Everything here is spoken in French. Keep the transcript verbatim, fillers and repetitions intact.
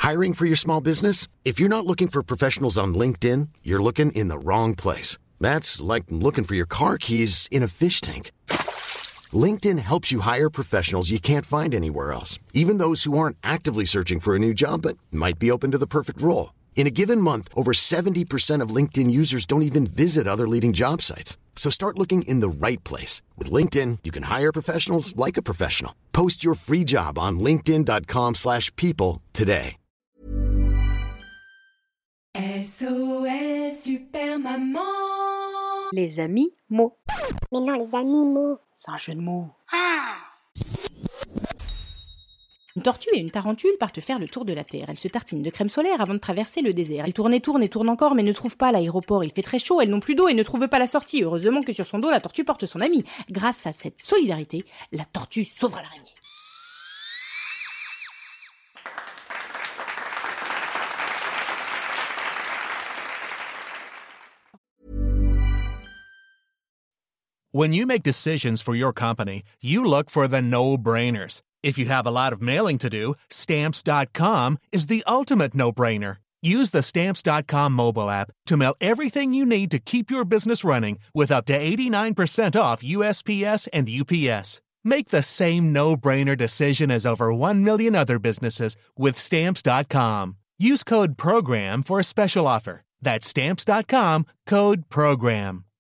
Hiring for your small business? If you're not looking for professionals on LinkedIn, you're looking in the wrong place. That's like looking for your car keys in a fish tank. LinkedIn helps you hire professionals you can't find anywhere else, even those who aren't actively searching for a new job but might be open to the perfect role. In a given month, over seventy percent of LinkedIn users don't even visit other leading job sites. So start looking in the right place. With LinkedIn, you can hire professionals like a professional. Post your free job on linkedin.com slash people today. S O S Super Maman. Les amis mots. Mais non, les animaux. C'est un jeu de mots. Ah. Une tortue et une tarentule partent faire le tour de la Terre. Elles se tartinent de crème solaire avant de traverser le désert. Elles tournent et tournent et tournent encore, mais ne trouvent pas l'aéroport. Il fait très chaud, elles n'ont plus d'eau et ne trouvent pas la sortie. Heureusement que sur son dos, la tortue porte son ami. Grâce à cette solidarité, la tortue sauvera l'araignée. When you make decisions for your company, you look for the no-brainers. If you have a lot of mailing to do, Stamps dot com is the ultimate no-brainer. Use the Stamps dot com mobile app to mail everything you need to keep your business running with up to eighty-nine percent off U S P S and U P S. Make the same no-brainer decision as over one million other businesses with Stamps dot com. Use code PROGRAM for a special offer. That's Stamps dot com, code PROGRAM.